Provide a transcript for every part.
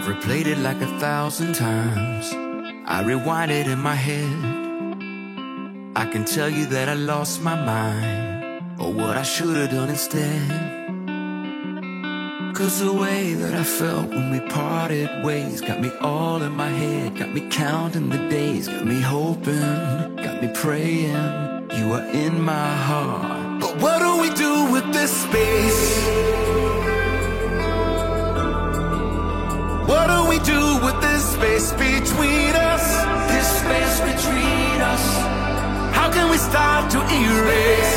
replayed it like 1,000 times. I rewind it in my head. I can tell you that I lost my mind, or what I should have done instead. Cause the way that I felt when we parted ways got me all in my head, got me counting the days, got me hoping, got me praying you are in my heart. But what do we do with this space? What do we do with this space between us? This space between us. How can we start to erase?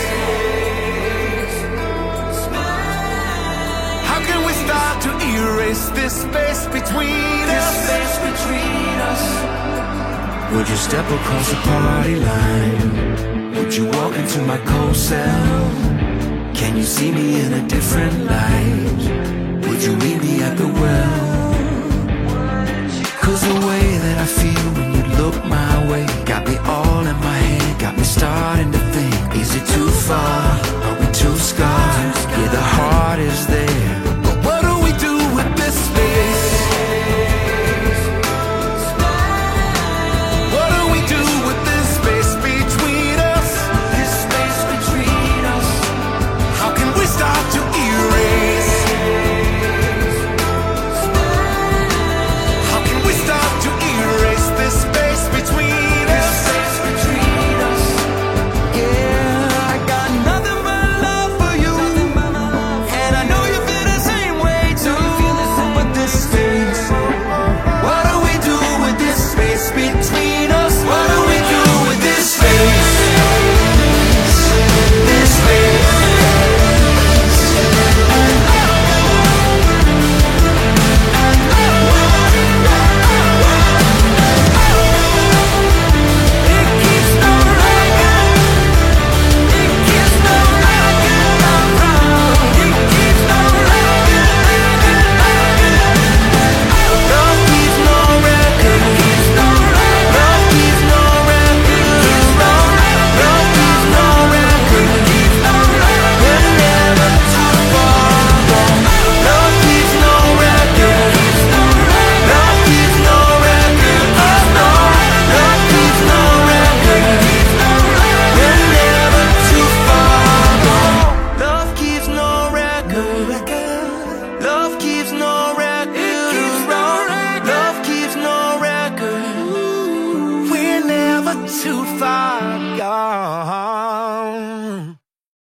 How can we start to erase this space between us? This space between us. Would you step across the party line? Would you walk into my cold cell? Can you see me in a different light? Would you meet me at the well? Cause the way that I feel when you look my way got me all in my head, got me starting to think, is it too far? Are we too scarred? Yeah, the heart is there, but what do we do with this space? What do we do with this space between us? This space between us. How can we start to erase? This space between us. This space between us. Yeah, I got nothing but love for you, and I know you feel the same way too. But this space, what do we do with this space between us? What do we do with this space? This space. Too far gone.